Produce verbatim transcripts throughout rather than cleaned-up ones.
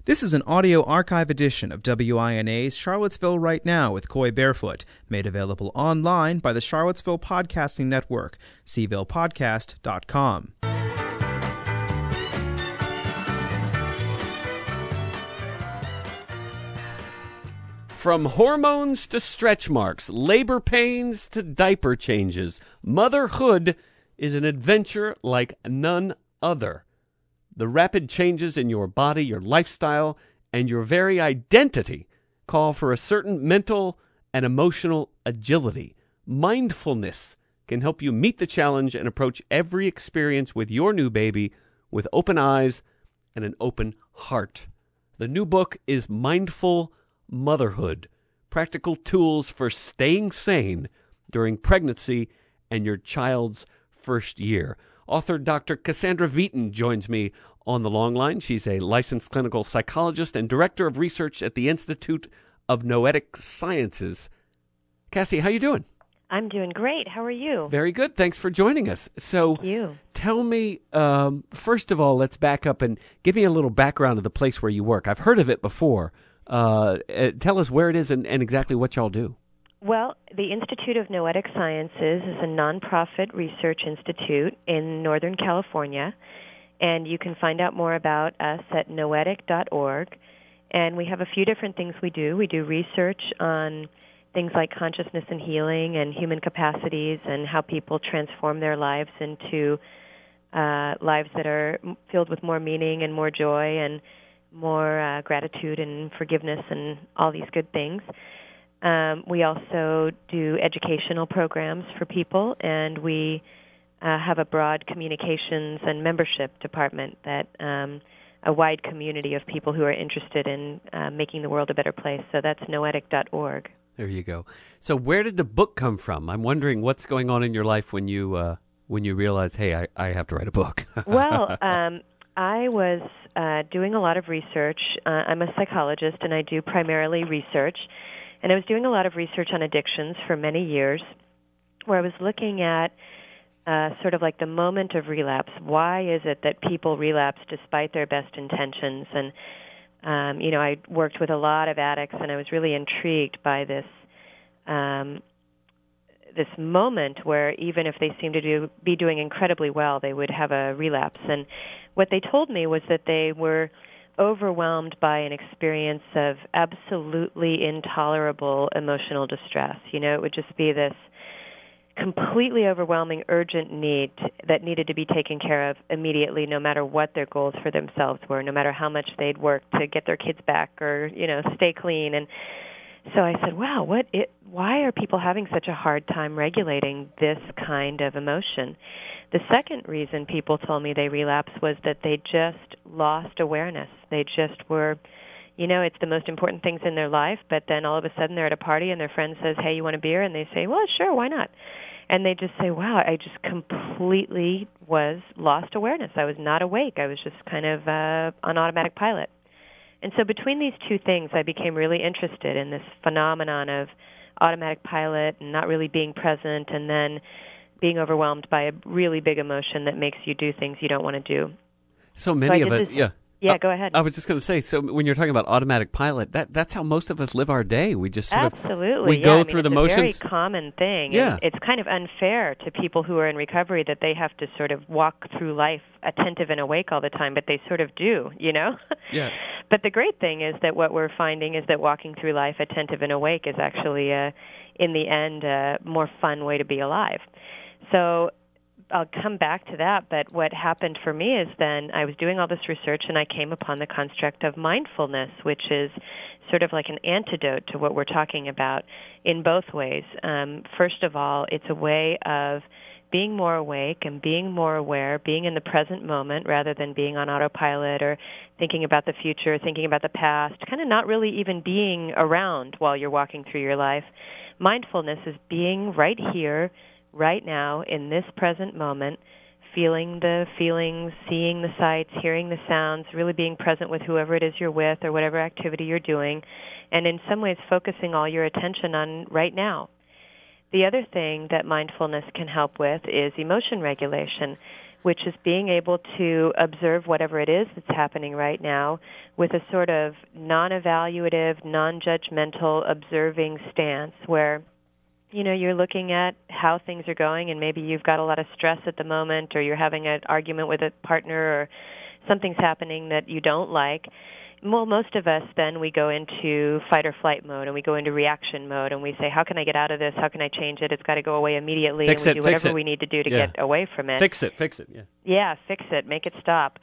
This is an audio archive edition of W I N A's Charlottesville Right Now with Coy Barefoot, made available online by the Charlottesville Podcasting Network, c ville podcast dot com. From hormones to stretch marks, labor pains to diaper changes, motherhood is an adventure like none other. The rapid changes in your body, your lifestyle, and your very identity call for a certain mental and emotional agility. Mindfulness can help you meet the challenge and approach every experience with your new baby with open eyes and an open heart. The new book is Mindful Motherhood, Practical Tools for Staying Sane During Pregnancy and Your Child's First Year. Author Doctor Cassandra Vieten joins me on the long line. She's a licensed clinical psychologist and director of research at the Institute of Noetic Sciences. Cassie, how you doing? I'm doing great. How are you? Very good. Thanks for joining us. So Thank you. Tell me, um, first of all, let's back up and give me a little background of the place where you work. I've heard of it before. Uh, uh, tell us where it is and, and exactly what y'all do. Well, the Institute of Noetic Sciences is a nonprofit research institute in Northern California, and you can find out more about us at noetic dot org. And we have a few different things we do. We do research on things like consciousness and healing and human capacities and how people transform their lives into uh, lives that are filled with more meaning and more joy and more uh, gratitude and forgiveness and all these good things. Um, we also do educational programs for people, and we uh, have a broad communications and membership department that um, a wide community of people who are interested in uh, making the world a better place. So that's noetic dot org. There you go. So where did the book come from? I'm wondering what's going on in your life when you uh, when you realize, hey, I, I have to write a book. Well, um, I was uh, doing a lot of research. Uh, I'm a psychologist, and I do primarily research. And I was doing a lot of research on addictions for many years, where I was looking at uh, sort of like the moment of relapse. Why is it that people relapse despite their best intentions? And, um, you know, I worked with a lot of addicts, and I was really intrigued by this um, this moment where even if they seemed to do, be doing incredibly well, they would have a relapse. And what they told me was that they were overwhelmed by an experience of absolutely intolerable emotional distress. You know, it would just be this completely overwhelming, urgent need that needed to be taken care of immediately, no matter what their goals for themselves were, no matter how much they'd worked to get their kids back or, you know, stay clean. And so I said, wow, what it, why are people having such a hard time regulating this kind of emotion? The second reason people told me they relapsed was that they just lost awareness. They just were, you know, it's the most important things in their life, but then all of a sudden they're at a party and their friend says, hey, you want a beer? And they say, well, sure, why not? And they just say, wow, I just completely was lost awareness. I was not awake. I was just kind of uh, on automatic pilot. And so between these two things, I became really interested in this phenomenon of automatic pilot and not really being present, and then being overwhelmed by a really big emotion that makes you do things you don't want to do. So many so of us, this, yeah. Yeah, uh, go ahead. I was just going to say, so when you're talking about automatic pilot, that that's how most of us live our day. We just sort Absolutely, of, we yeah. go I mean, through it's the motions. It's a very common thing. Yeah. And it's kind of unfair to people who are in recovery that they have to sort of walk through life attentive and awake all the time, but they sort of do, you know? Yeah. But the great thing is that what we're finding is that walking through life attentive and awake is actually, a, in the end, a more fun way to be alive. So I'll come back to that, but what happened for me is then I was doing all this research and I came upon the construct of mindfulness, which is sort of like an antidote to what we're talking about in both ways. Um, first of all, it's a way of being more awake and being more aware, being in the present moment rather than being on autopilot or thinking about the future, thinking about the past, kind of not really even being around while you're walking through your life. Mindfulness is being right here, right now, in this present moment, feeling the feelings, seeing the sights, hearing the sounds, really being present with whoever it is you're with or whatever activity you're doing, and in some ways focusing all your attention on right now. The other thing that mindfulness can help with is emotion regulation. which is being able to observe whatever it is that's happening right now with a sort of non-evaluative, non-judgmental, observing stance where, you know, you're looking at how things are going, and maybe you've got a lot of stress at the moment, or you're having an argument with a partner, or something's happening that you don't like. Well, most of us then we go into fight or flight mode, and we go into reaction mode, and we say, how can I get out of this? How can I change it? It's got to go away immediately, Fix and we it, do fix whatever it. we need to do to Yeah. get away from it. Fix it, fix it, yeah. Yeah, fix it, make it stop.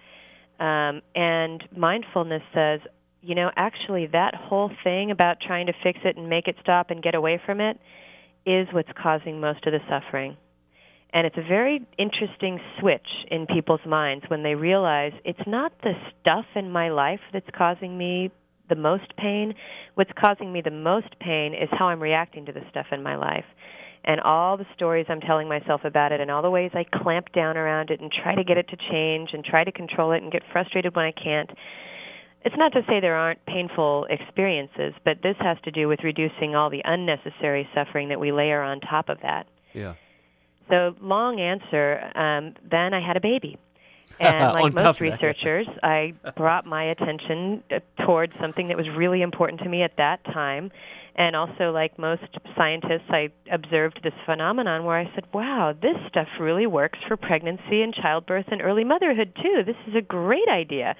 Um, and mindfulness says, you know, actually that whole thing about trying to fix it and make it stop and get away from it is what's causing most of the suffering. And it's a very interesting switch in people's minds when they realize it's not the stuff in my life that's causing me the most pain. What's causing me the most pain is how I'm reacting to the stuff in my life. And all the stories I'm telling myself about it, and all the ways I clamp down around it and try to get it to change and try to control it and get frustrated when I can't. It's not to say there aren't painful experiences, but this has to do with reducing all the unnecessary suffering that we layer on top of that. Yeah. So, long answer, um, then I had a baby. And like On top most of that, yeah. researchers, I brought my attention uh, towards something that was really important to me at that time. And also, like most scientists, I observed this phenomenon where I said, wow, this stuff really works for pregnancy and childbirth and early motherhood, too. This is a great idea.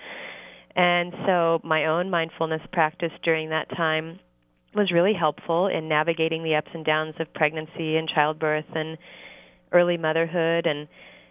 And so my own mindfulness practice during that time was really helpful in navigating the ups and downs of pregnancy and childbirth and early motherhood, and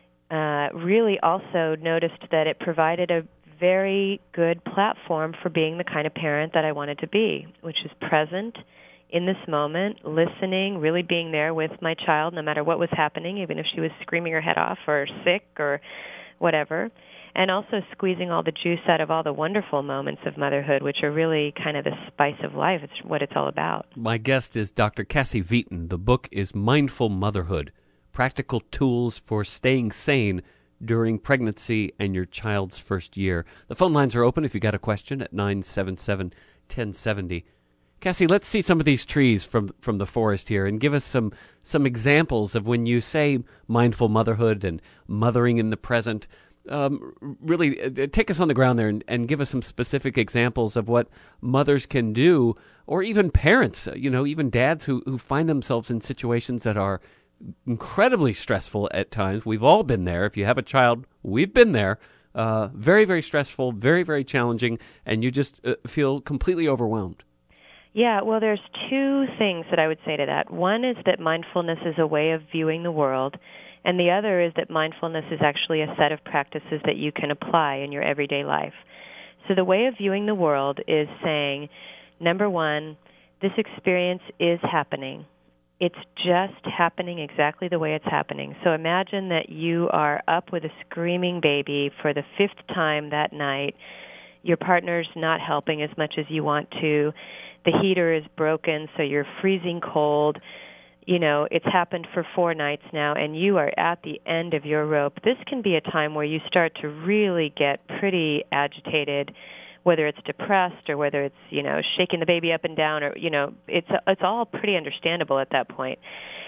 uh, really also noticed that it provided a very good platform for being the kind of parent that I wanted to be, which is present in this moment, listening, really being there with my child no matter what was happening, even if she was screaming her head off or sick or whatever, and also squeezing all the juice out of all the wonderful moments of motherhood, which are really kind of the spice of life. It's what it's all about. My guest is Doctor Cassie Vieten. The book is Mindful Motherhood, Practical Tools for Staying Sane During Pregnancy and Your Child's First Year. The phone lines are open if you got a question at nine seven seven, one oh seven oh. Cassie, let's see some of these trees from from the forest here and give us some, some examples of when you say mindful motherhood and mothering in the present. Um, really uh, take us on the ground there and, and give us some specific examples of what mothers can do, or even parents, you know, even dads who, who find themselves in situations that are incredibly stressful at times. We've all been there. If you have a child, we've been there. Uh, very, very stressful, very, very challenging, and you just uh, feel completely overwhelmed. Yeah, well, there's two things that I would say to that. One is that mindfulness is a way of viewing the world, and the other is that mindfulness is actually a set of practices that you can apply in your everyday life. So the way of viewing the world is saying, number one, this experience is happening. It's just happening exactly the way it's happening. So imagine that you are up with a screaming baby for the fifth time that night. Your partner's not helping as much as you want to. The heater is broken, so you're freezing cold. You know, it's happened for four nights now, and you are at the end of your rope. This can be a time where you start to really get pretty agitated, whether it's depressed or whether it's, you know, shaking the baby up and down, or, you know, it's it's all pretty understandable at that point.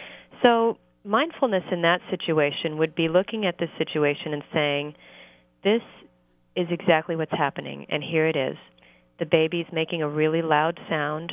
So mindfulness in that situation would be looking at this situation and saying, this is exactly what's happening, and here it is. The baby's making a really loud sound.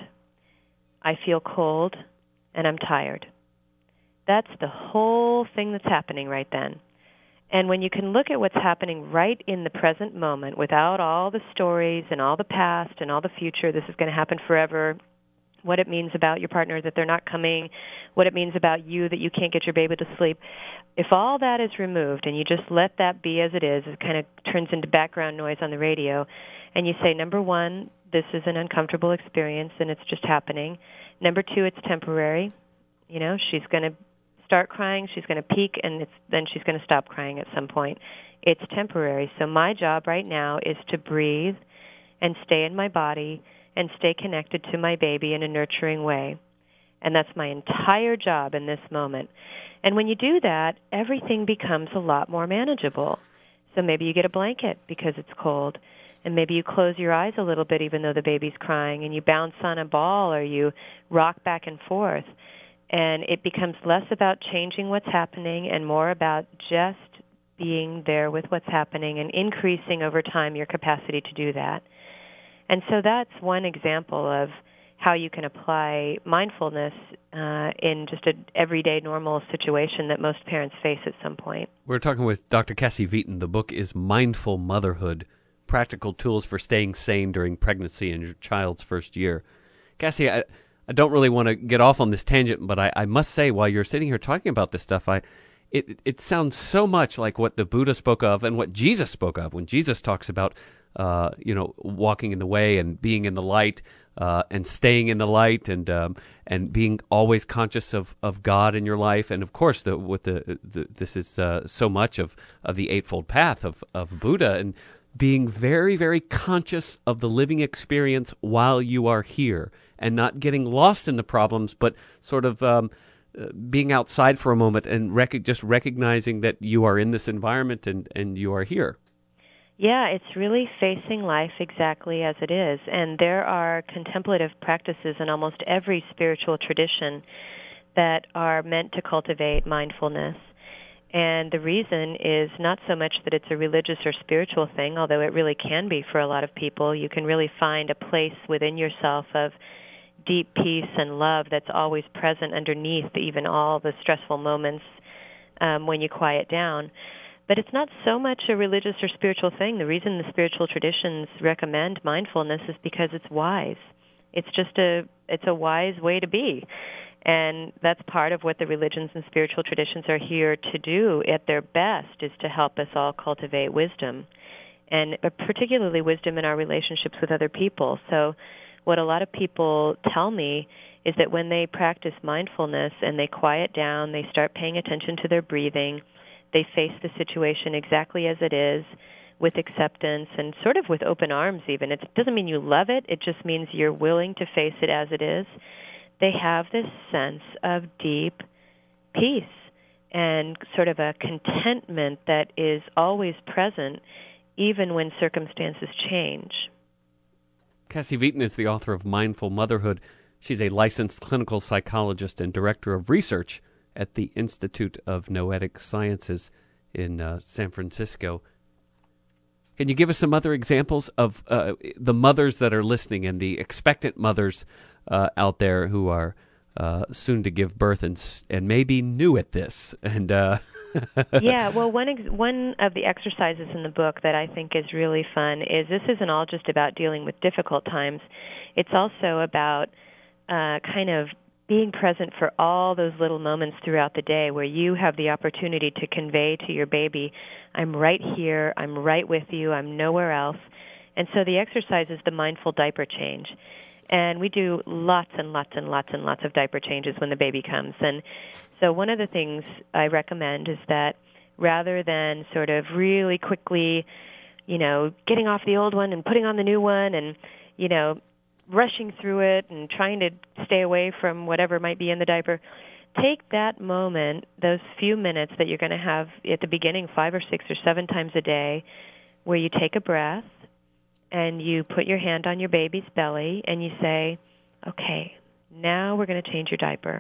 I feel cold, and I'm tired. That's the whole thing that's happening right then. And when you can look at what's happening right in the present moment without all the stories and all the past and all the future, this is going to happen forever, what it means about your partner that they're not coming, what it means about you that you can't get your baby to sleep, if all that is removed and you just let that be as it is, it kind of turns into background noise on the radio, and you say, number one, this is an uncomfortable experience and it's just happening. Number two, it's temporary. You know, she's going to start crying, she's going to peak, and it's, then she's going to stop crying at some point. It's temporary. So my job right now is to breathe and stay in my body and stay connected to my baby in a nurturing way. And that's my entire job in this moment. And when you do that, everything becomes a lot more manageable. So maybe you get a blanket because it's cold, and maybe you close your eyes a little bit even though the baby's crying, and you bounce on a ball or you rock back and forth. And it becomes less about changing what's happening and more about just being there with what's happening and increasing over time your capacity to do that. And so that's one example of how you can apply mindfulness uh, in just an everyday normal situation that most parents face at some point. We're talking with Doctor Cassie Vieten. The book is Mindful Motherhood, Practical Tools for Staying Sane During Pregnancy and Your Child's First Year. Cassie, I, I don't really want to get off on this tangent, but I, I must say, while you're sitting here talking about this stuff, I it, it sounds so much like what the Buddha spoke of and what Jesus spoke of when Jesus talks about Uh, you know, walking in the way and being in the light uh, and staying in the light and um, and being always conscious of, of God in your life. And of course, the, with the, the this is uh, so much of, of the Eightfold Path of, of Buddha, and being very, very conscious of the living experience while you are here and not getting lost in the problems, but sort of um, uh, being outside for a moment and rec- just recognizing that you are in this environment and, and you are here. Yeah, it's really facing life exactly as it is. And there are contemplative practices in almost every spiritual tradition that are meant to cultivate mindfulness. And the reason is not so much that it's a religious or spiritual thing, although it really can be for a lot of people. You can really find a place within yourself of deep peace and love that's always present underneath even all the stressful moments um, when you quiet down. But it's not so much a religious or spiritual thing. The reason the spiritual traditions recommend mindfulness is because it's wise. It's just a it's a wise way to be. And that's part of what the religions and spiritual traditions are here to do at their best, is to help us all cultivate wisdom, and particularly wisdom in our relationships with other people. So what a lot of people tell me is that when they practice mindfulness and they quiet down, they start paying attention to their breathing, they face the situation exactly as it is, with acceptance and sort of with open arms even. It doesn't mean you love it. It just means you're willing to face it as it is. They have this sense of deep peace and sort of a contentment that is always present, even when circumstances change. Cassie Vieten is the author of Mindful Motherhood. She's a licensed clinical psychologist and director of research at the Institute of Noetic Sciences in uh, San Francisco. Can you give us some other examples of uh, the mothers that are listening and the expectant mothers uh, out there who are uh, soon to give birth and and maybe new at this? And uh... yeah, well, one ex- one of the exercises in the book that I think is really fun is this isn't all just about dealing with difficult times. It's also about uh, kind of being present for all those little moments throughout the day where you have the opportunity to convey to your baby, I'm right here, I'm right with you, I'm nowhere else. And so the exercise is the mindful diaper change. And we do lots and lots and lots and lots of diaper changes when the baby comes. And so one of the things I recommend is that rather than sort of really quickly, you know, getting off the old one and putting on the new one and, you know, rushing through it and trying to stay away from whatever might be in the diaper, take that moment, those few minutes that you're going to have at the beginning five or six or seven times a day, where you take a breath and you put your hand on your baby's belly and you say, okay, now we're going to change your diaper.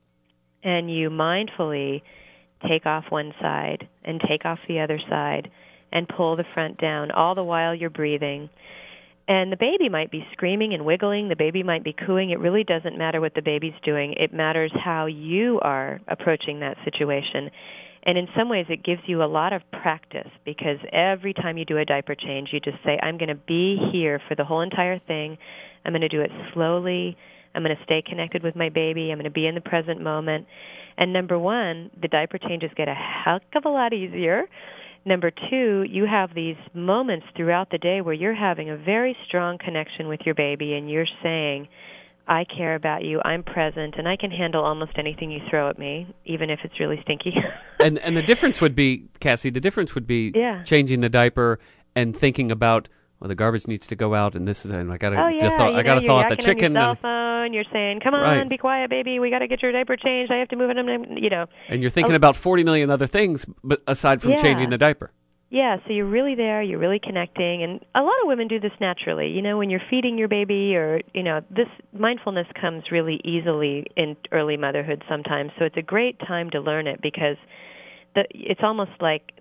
And you mindfully take off one side and take off the other side and pull the front down, all the while you're breathing. And the baby might be screaming and wiggling. The baby might be cooing. It really doesn't matter what the baby's doing. It matters how you are approaching that situation. And in some ways, it gives you a lot of practice, because every time you do a diaper change, you just say, I'm going to be here for the whole entire thing. I'm going to do it slowly. I'm going to stay connected with my baby. I'm going to be in the present moment. And number one, the diaper changes get a heck of a lot easier. Number two, you have these moments throughout the day where you're having a very strong connection with your baby, and you're saying, I care about you, I'm present, and I can handle almost anything you throw at me, even if it's really stinky. and and the difference would be, Cassie, the difference would be yeah. changing the diaper and thinking about, well, the garbage needs to go out, and this is, and I got to, oh, yeah. thaw, I got to thaw out the chicken. On your cell phone, you're saying, "Come on, right. be quiet, baby. We got to get your diaper changed. I have to move it." You know, and you're thinking oh. about forty million other things, but aside from yeah. changing the diaper. Yeah, so you're really there, you're really connecting, and a lot of women do this naturally. You know, when you're feeding your baby, or, you know, this mindfulness comes really easily in early motherhood sometimes, so it's a great time to learn it, because the, it's almost like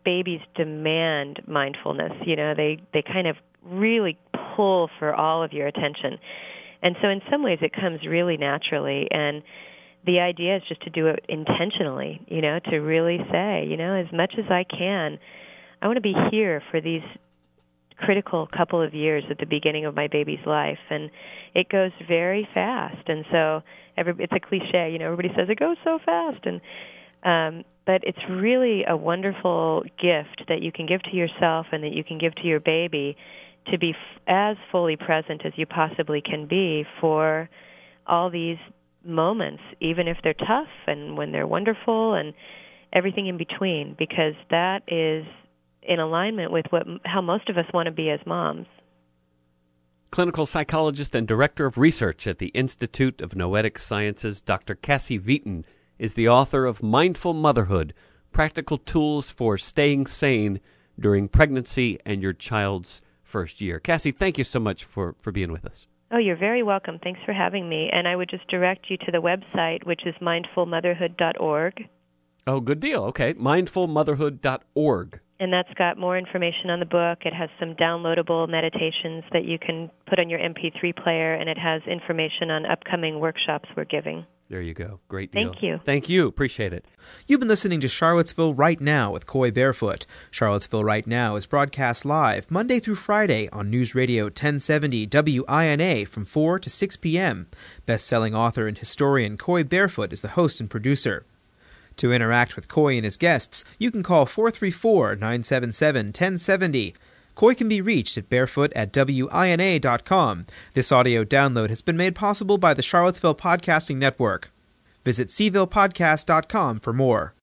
babies demand mindfulness. You know, they, they kind of really pull for all of your attention. And so in some ways it comes really naturally, and the idea is just to do it intentionally, you know, to really say, you know, as much as I can, I want to be here for these critical couple of years at the beginning of my baby's life. And it goes very fast. And so every, it's a cliche, you know, everybody says it goes so fast. And um, but it's really a wonderful gift that you can give to yourself and that you can give to your baby, to be f- as fully present as you possibly can be for all these moments, even if they're tough and when they're wonderful and everything in between, because that is in alignment with what how most of us want to be as moms. Clinical psychologist and director of research at the Institute of Noetic Sciences, Doctor Cassie Vieten, is the author of Mindful Motherhood, Practical Tools for Staying Sane During Pregnancy and Your Child's First Year. Cassie, thank you so much for, for being with us. Oh, you're very welcome. Thanks for having me. And I would just direct you to the website, which is mindful motherhood dot org. Oh, good deal. Okay, mindful motherhood dot org. And that's got more information on the book. It has some downloadable meditations that you can put on your M P three player, and it has information on upcoming workshops we're giving. There you go. Great deal. Thank you. Thank you. Appreciate it. You've been listening to Charlottesville Right Now with Coy Barefoot. Charlottesville Right Now is broadcast live Monday through Friday on News Radio ten seventy W I N A from four to six p.m. Best-selling author and historian Coy Barefoot is the host and producer. To interact with Coy and his guests, you can call four three four, nine seven seven, one zero seven zero. Coy can be reached at barefoot at W I N A dot com. This audio download has been made possible by the Charlottesville Podcasting Network. Visit C ville podcast dot com for more.